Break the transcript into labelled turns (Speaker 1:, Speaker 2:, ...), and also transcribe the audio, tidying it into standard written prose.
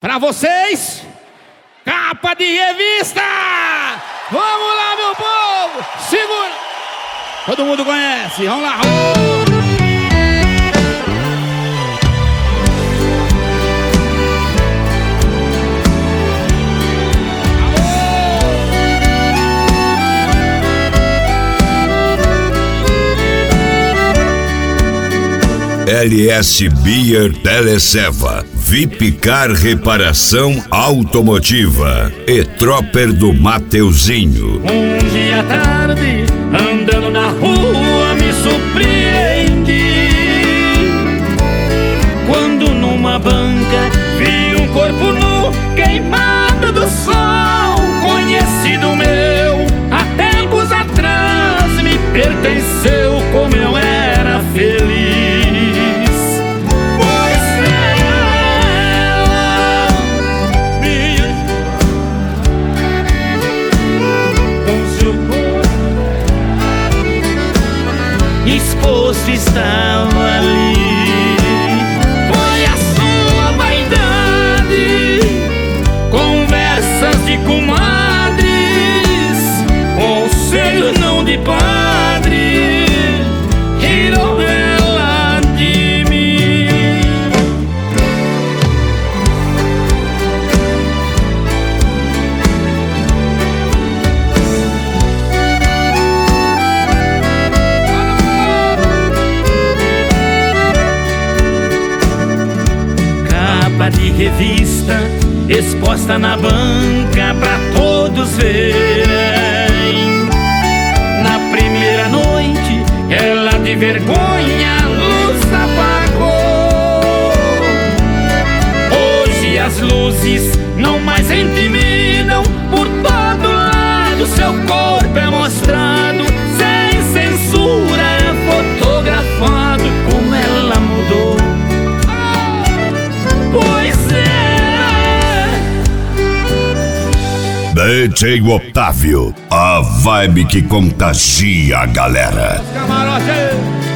Speaker 1: Pra vocês, capa de revista! Vamos lá, meu povo! Segura! Todo mundo conhece, vamos lá!
Speaker 2: LS Beer Teleseva, Vipcar Reparação Automotiva e Tropper do Mateuzinho.
Speaker 3: Um dia à tarde, andando na rua, me surpreendi quando numa banca vi um corpo nu queimado do sol. Conhecido meu, há tempos atrás me pertenceu, como eu era feliz. Exposto estava ali. Foi a sua vaidade, conversas de comadres, conselho não de padre, tirou ela de mim. De revista exposta na banca pra todos verem. Na primeira noite ela de vergonha a luz apagou. Hoje as luzes não mais intimidam, por todo lado seu corpo é mostrado, sem censura é fotografado. Como ela mudou, pois é.
Speaker 2: DJ Otávio, a vibe que contagia a galera.
Speaker 1: Camarote!